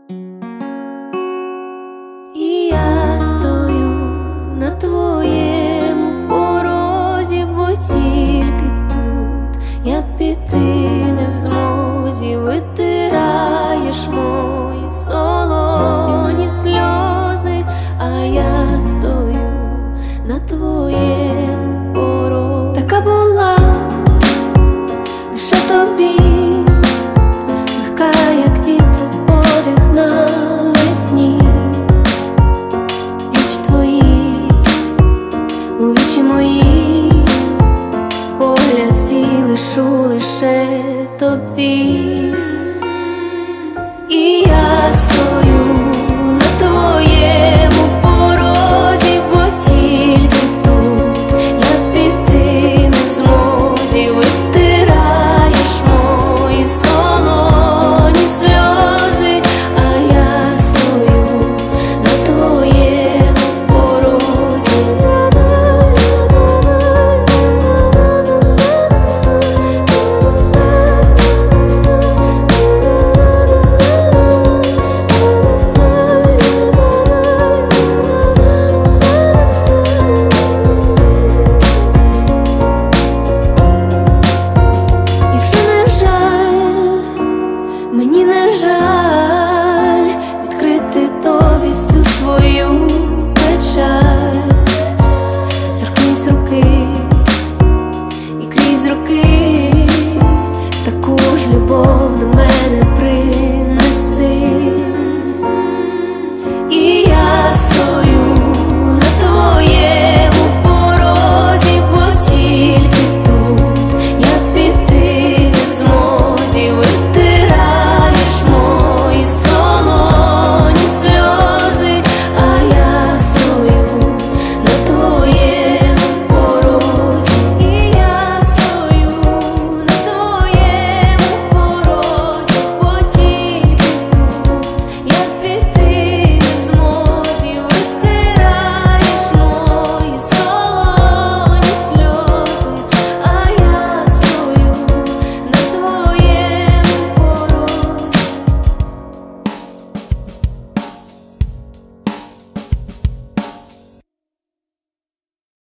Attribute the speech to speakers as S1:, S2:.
S1: І я стою на твоєму порозі, бо тільки тут я піти не в змозі. Витираєш мої солоні сльози, а я стою на твоєму порозі. Така була лише тобі, легка, як вітру подих навесні. Вічі твої, у вічі мої, погляд свій лишу лише тобі. І я стою на твоєму порозі, бо тільки тут я піти не в змозі. Витираєш мої солоні сльози, а я стою на твоєму порозі. Мені не жаль відкрити тобі всю свою печаль. Торкнись руки, і крізь роки таку ж любов